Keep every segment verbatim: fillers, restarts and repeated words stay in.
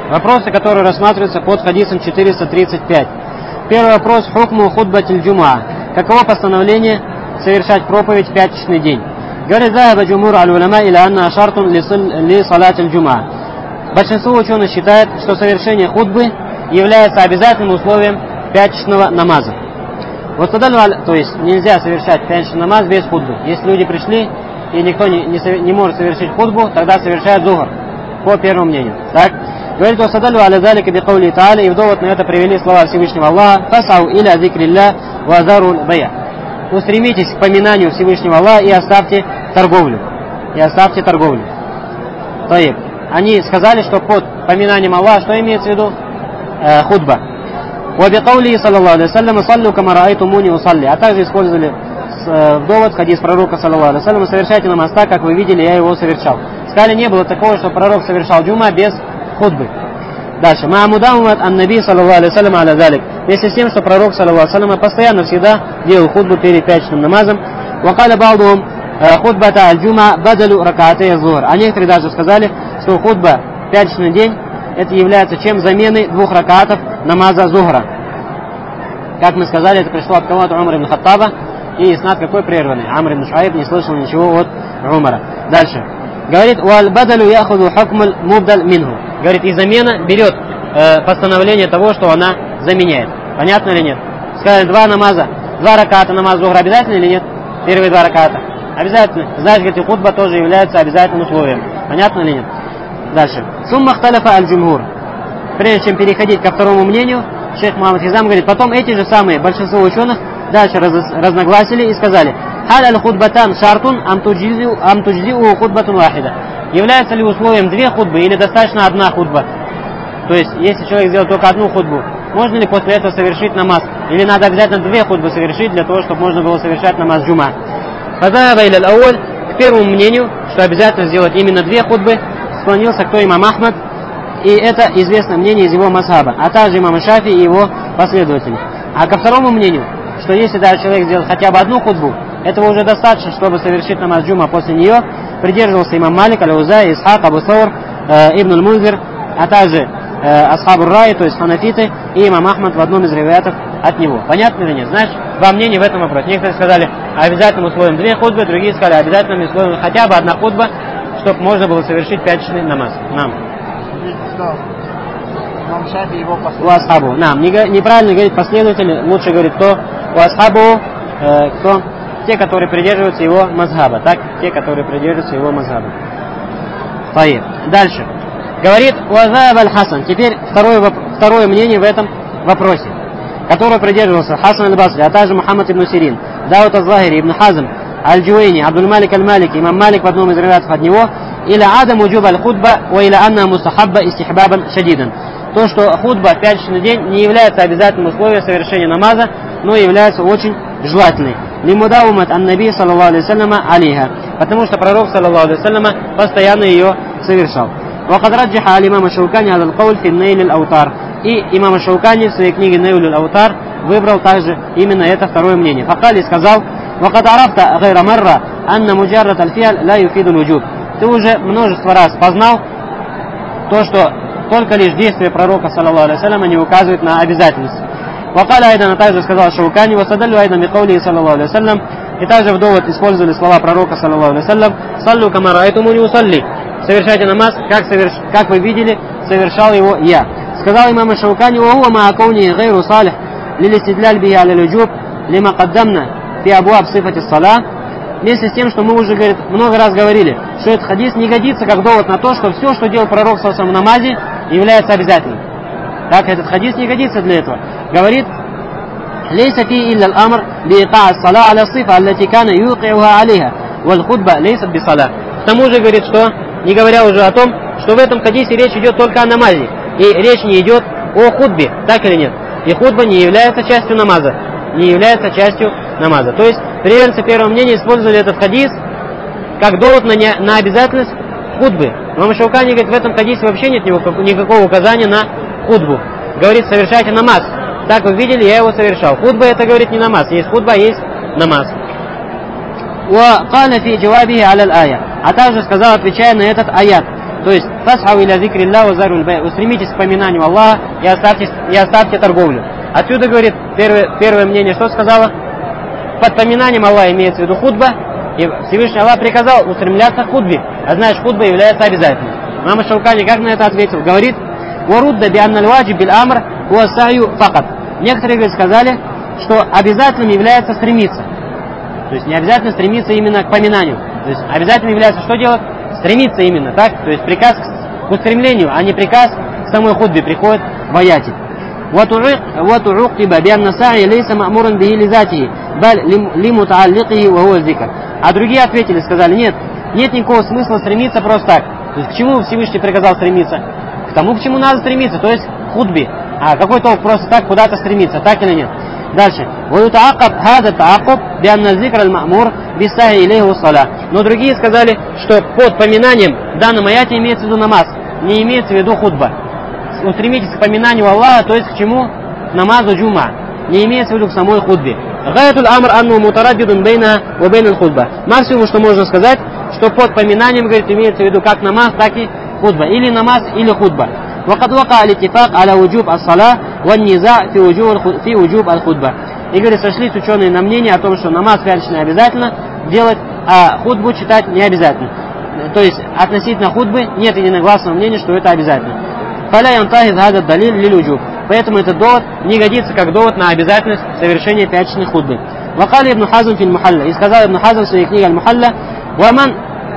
Вопросы, которые рассматриваются под хадисом четыреста тридцать пять. Первый вопрос. Хукму хутбатиль джумуа. Каково постановление совершать проповедь в пятничный день? Говорит, захаба джумур аль-уляма иля анна шартун ли салатиль джумуа. Большинство ученых считает, что совершение хутбы является обязательным условием пятничного намаза. Вот тогда, то есть нельзя совершать пятничный намаз без хутбы. Если люди пришли и никто не, не, не может совершить хутбу, тогда совершают зухр, по первому мнению. Так? Говорит, «Васадалю аля залика би каули та'аля», и в довод на это привели слова Всевышнего Аллаха: «Фасау иля зикрилля ва заруль бая». Устремитесь к поминанию Всевышнего Аллаха и оставьте торговлю. И оставьте торговлю. То есть, они сказали, что под поминанием Аллаха, что имеется в виду? Э, хутба. «Ва би каули саллаллаху алейхи ва саллям саллю кама раайтумуни усалли». А также использовали э, в довод хадис пророка саллаллаху алейхи ва саллям: «Совершайте намаз так, как вы видели, я его совершал». Сказали, не было такого, что пророк совершал джума без хутбы. Дальше. Маамудамумат ан-наби саллаллаху алейхи ва саллям аля залик. Вместе с тем, что пророк саллаллаху алейхи ва саллям постоянно всегда делал хутбу перед пятничным намазом. Вакаля ба'духум хутбата аль-джума бадалю ракаатей az-зухр. А некоторые даже сказали, что хутба в пятничный день это является чем заменой двух ракаатов намаза зухра. Как мы сказали, это пришло от кого? От Умара ибн Хаттаба. И иснад какой прерванный. Амр ибн Шуайб не слышал ничего от Умара. Дальше. Говорит, «Уаль-бадалю яхуду хукмуль мубдаль минху». Говорит, и замена берет э, постановление того, что она заменяет. Понятно или нет? Сказали, два намаза, два раката намаз зухра обязательно или нет? Первые два раката. Обязательно. Значит, говорит, и хутба тоже является обязательным условием. Понятно или нет? Дальше. Сумма хталафа аль-джумхур. Прежде чем переходить ко второму мнению, шейх Мухаммад Хизам говорит, потом эти же самые большинство ученых дальше раз, разногласили и сказали: «Халь аль-худбатан шартун ам туджзиу худбатун вахида». Является ли условием две худбы или достаточно одна худба? То есть, если человек сделал только одну худбу, можно ли после этого совершить намаз? Или надо обязательно две худбы совершить для того, чтобы можно было совершать намаз джума? К первому мнению, что обязательно сделать именно две худбы, склонился кто? Имам Ахмад. И это известное мнение из его мазхаба, а также имам Шафи и его последователи. А ко второму мнению, что если даже человек сделает хотя бы одну худбу, этого уже достаточно, чтобы совершить намаз джума после нее, придерживался имам Малик, аль-Аузаи, Исхак, Абу Саур, э, Ибн аль-Мунзир, а также э, Асхабур Рай, то есть ханафиты, и имам Ахмад в одном из риваятов от него. Понятно или нет? Знаешь, два мнения в этом вопросе. Некоторые сказали обязательным условием две худбы, другие сказали обязательным условием хотя бы одна худба, чтобы можно было совершить пятничный намаз. Нам. У асхабу. Нам. Неправильно говорит последователи, лучше говорит кто? У асхабу, э, кто? Те, которые придерживаются его мазхаба. Так? Те, которые придерживаются его мазхаба. Поехали. Дальше. Говорит Уазааб аль-Хасан. Теперь второе, второе мнение в этом вопросе, которое придерживался Хасан аль-Басри, а также Мухаммад ибн Сирин, Дауд аз-Захири, Ибн Хазм, Аль-Джуэйни, Абдуль Малик аль-Малики, имам Малик в одном из риваятов от него, или адам уджуба аль-худба, ва или анна мустахабба истихбабан шадидан. То, что худба в пятничный день не является обязательным условием совершения намаза, но является очень желательной. Лимудаумат ан-наби саллаллаху алейхи ва салляма алейха. Потому что пророк саллаллаху алейхи ва салляма постоянно ее совершал. وقد رجح الإمام الشوكاني هذا القول في النيل الأوتار. И имам Шаукани в своей книге Нейль аль-Аутар выбрал также именно это второе мнение. Факали сказал: وقد عرفت غير مرة أن مجرد الفعل لا يفيد الوجوب. Ты уже множество раз познал то, что только лишь действие пророка саллаллаху алейхи ва салляма не указывает на обязательность. وقال أيضا, также сказал Шаукани: وصدل أيضا بقوله صلى الله عليه وسلم. И также в довод использовали слова пророка саллаллаху алейхи ва саллям: «Саллю кама раайтумуни усалли». Совершайте намаз, как, соверш... как вы видели, совершал его я. Сказал имам Шаукани: «Вахуа ма акауни гайру салих лилистидляль биhi аля люджуб лима каддамна фи абуаб сифати саля». Вместе с тем, что мы уже, говорит, много раз говорили, что этот хадис не годится как довод на то, что все, что делал пророк саллаллаху алейхи ва саллям в намазе, является обязательным. Так, этот хадис не годится для этого. Говорит: «Лейса фи илля аль-амр бииқа ас-сала аля сифа аллати кана юқиуха алейха валь худба лейсат бисала». К тому же, говорит, что, не говоря уже о том, что в этом хадисе речь идет только о намазе, и речь не идет о худбе, так или нет? И худба не является частью намаза, не является частью намаза. То есть, приверженцы первого мнения использовали этот хадис как довод на, не, на обязательность худбы. Имам Шаукани говорит, в этом хадисе вообще нет никакого указания на худбу. Говорит: совершайте намаз. Так вы видели, я его совершал. Худба — это, говорит, не намаз. Есть худба, есть намаз. А также сказал, отвечая на этот аят: То есть, фасхау иля зикрилля ва заруль бай. Устремитесь к поминанию Аллаха и оставьте, и оставьте торговлю. Отсюда, говорит, первое, первое мнение, что сказала? Под поминанием Аллаха имеется в виду худба, и Всевышний Аллах приказал устремляться к худбе. А знаешь, худба является обязательной. Имам Шаукани как на это ответил? Говорит, «Варудда бианналь ваджиб биль амр уа саю факат». Некоторые, говорит, сказали, что обязательным является стремиться. То есть не обязательно стремиться именно к поминанию. То есть обязательно является что делать? Стремиться именно, так? То есть приказ к устремлению, а не приказ к самой худбе приходит в аяте. وتعقب بأن السعي ليس مأمورا به لذاته بل لمتعلقه وهو الذكر. А другие ответили, сказали, нет, нет никакого смысла стремиться просто так. То есть к чему Всевышний приказал стремиться? К тому, к чему надо стремиться, то есть к худбе. А какой толк просто так куда-то стремиться, так или нет? Дальше. Но другие сказали, что под поминанием в данном аяте имеется в виду намаз, не имеется в виду худба. Устремитесь к поминанию Аллаха, то есть к чему? К намазу джума. Не имеется в виду к самой худбе. Максимум, что можно сказать, что под поминанием, говорит, имеется в виду как намаз, так и худба. Или намаз, или худба. وقد وقع الاتفاق على وجوب الصلاة والنزاع في وجوب في وجوب الخطبة. И говорит, сошлись ученые на мнение о том, что намаз пятничный обязательно делать, а худбу читать не обязательно. То есть относительно худбы нет единогласного мнения, что это обязательно. فلا ينتهز هذا الدليل للوجوب. Поэтому этот довод не годится как довод на обязательность совершения пятничной худбы. وقال ابن حزم في المحلى. И сказал Ибн Хазм в своей книге Аль-Мухалля: ومن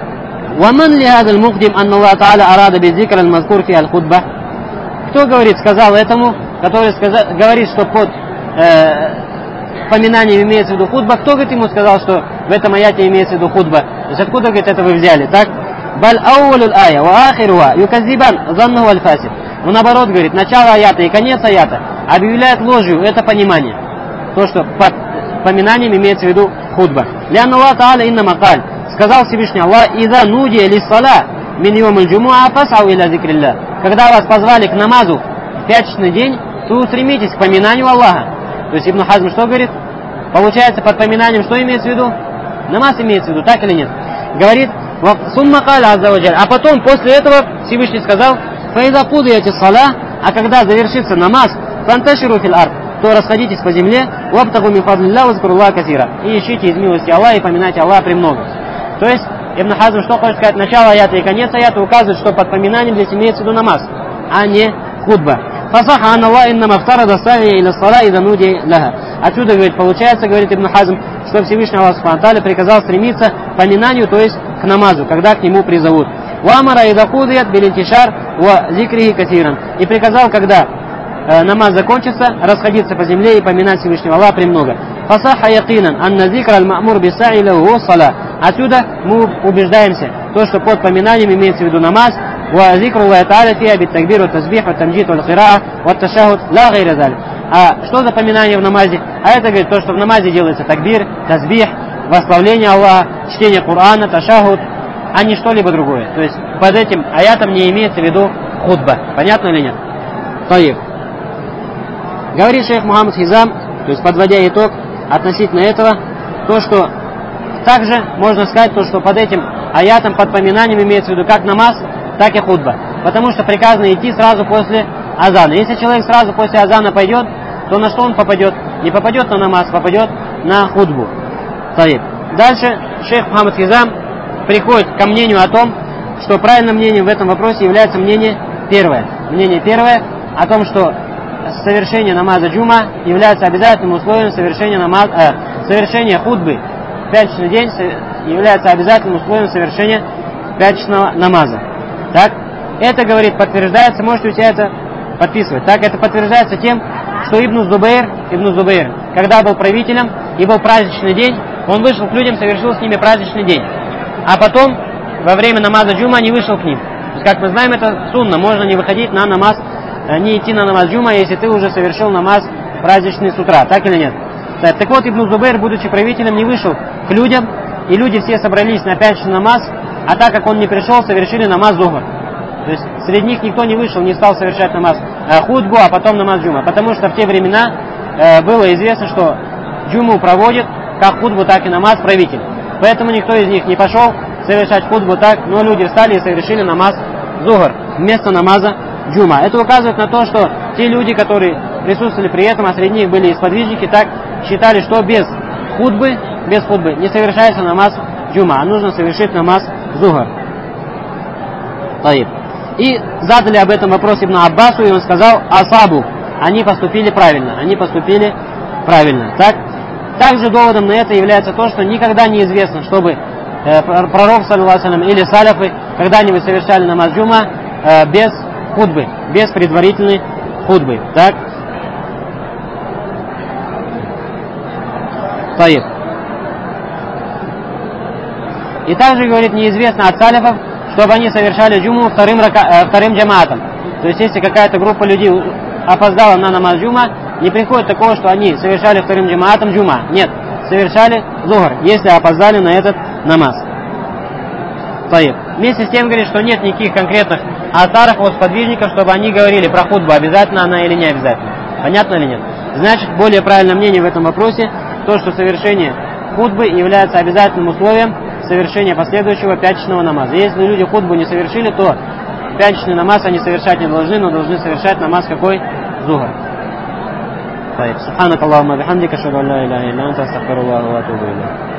ومن لهذا المقدم أن الله تعالى أراد بالذكر المذكور في الخطبة. Кто говорит, сказал этому, который сказал, говорит, что под э, поминанием имеется в виду худба, кто, говорит, ему сказал, что в этом аяте имеется в виду худба? То есть откуда, говорит, это вы взяли, так? Баль аулул ая ва ахируа юказзибан заннаху аль-фасид. Но наоборот, говорит, начало аята и конец аята объявляет ложью это понимание. То, что под поминанием имеется в виду худба. Лянна Аллах Та'аля инна макаль. Сказал Всевышний Аллах: «Иза нудия лиссала мин йомиль джумуа фас'ау иля зикрилля». Когда вас позвали к намазу в пятничный день, то устремитесь к поминанию Аллаха. То есть Ибн Хазм что говорит? Получается, под поминанием что имеется в виду? Намаз имеется в виду, так или нет? Говорит, сумма каля азза ва джаль. А потом, после этого, Всевышний сказал: «Фаиза кудияти ссала», а когда завершится намаз, фанташиру фил ард, то расходитесь по земле, вабтагу мин фадлилля вазкуруллаха касира, и ищите из милости Аллаха и поминайте Аллаха премного. То есть Ибн Хазм что хочет сказать? Начало аята и конец аята указывает, что под поминанием здесь имеется в виду намаз, а не худба. Фасаха ан Аллах иннама фтарада са'ия иля ссала иза нуди лаха. Отсюда, говорит, получается, говорит Ибн Хазм, что Всевышний Аллах Субхану ва Тааля приказал стремиться к поминанию, то есть к намазу, когда к нему призовут. Уамара иза кудият билинтишар ва зикрихи касиран. И приказал, когда э, намаз закончится, расходиться по земле и поминать Всевышнего Аллаха премного. Фасаха якинан анна зикра аль-ма'мур биса'и лаху ссала. Отсюда мы убеждаемся, то, что под поминанием имеется в виду намаз, ва зикру Аллахи Тааля фиа бит-такбир ва тазбих ва тамджид ва al-қира'a ва ташахуд ла гайра залик. А что за поминание в намазе? А это, говорит, то, что в намазе делается такбир, тазбих, восславление Аллаха, чтение Корана, ташахуд, а не что-либо другое. То есть под этим аятом не имеется в виду худба. Понятно или нет? Таиб. Говорит шейх Мухаммад Хизам, то есть подводя итог относительно этого, то, что также можно сказать, то, что под этим аятом, под поминанием имеется в виду как намаз, так и худба. Потому что приказано идти сразу после азана. Если человек сразу после азана пойдет, то на что он попадет? Не попадет на намаз, попадет на худбу. Таиб. Дальше шейх Мухаммад Хизам приходит ко мнению о том, что правильным мнением в этом вопросе является мнение первое. Мнение первое о том, что совершение намаза джума является обязательным условием совершения, намаз, э, совершения худбы в пятничный день является обязательным условием совершения пятничного намаза. Так? Это, говорит, подтверждается, можете у себя это подписывать. Так, это подтверждается тем, что Ибн Зубейр, Ибн Зубейр, когда был правителем и был праздничный день, он вышел к людям, совершил с ними праздничный день. А потом, во время намаза джума, не вышел к ним. То есть, как мы знаем, это сунна, можно не выходить на намаз, не идти на намаз джума, если ты уже совершил намаз праздничный с утра, так или нет? Так, так вот, Ибн Зубейр, будучи правителем, не вышел к людям, и люди все собрались на пятничный намаз, а так как он не пришел, совершили намаз зухр. То есть среди них никто не вышел, не стал совершать намаз э, худбу, а потом намаз джума. Потому что в те времена э, было известно, что джуму проводит как худбу, так и намаз правитель. Поэтому никто из них не пошел совершать худбу так, но люди встали и совершили намаз зухр вместо намаза джума. Это указывает на то, что те люди, которые присутствовали при этом, а среди них были и сподвижники, так считали, что без хутбы, без хутбы не совершается намаз джума, а нужно совершить намаз зухр. И задали об этом вопрос Ибн Аббасу, и он сказал: асабу, они поступили правильно, они поступили правильно. Так? Также доводом на это является то, что никогда не известно, чтобы э, пророк, саллаллаху алейхи ва саллям, или саляфы когда-нибудь совершали намаз джума э, без хутбы, без предварительной хутбы. Так? Таиб. И также, говорит, неизвестно от саляфов, чтобы они совершали джуму вторым, рака, э, вторым джамаатом. То есть, если какая-то группа людей опоздала на намаз джума, не приходит такого, что они совершали вторым джамаатом джума. Нет, совершали зухр, если опоздали на этот намаз. Таиб. Вместе с тем, говорит, что нет никаких конкретных асаров от сподвижников, чтобы они говорили про хутбу, обязательно она или не обязательно. Понятно или нет? Значит, более правильное мнение в этом вопросе, то, что совершение хутбы является обязательным условием совершения последующего пятничного намаза. Если люди хутбу не совершили, то пятничный намаз они совершать не должны, но должны совершать намаз какой? Зухр. Субханак Аллахумма бихамдика, ашхаду ан ла иляха илля анта, астагфирука ва атубу илейк.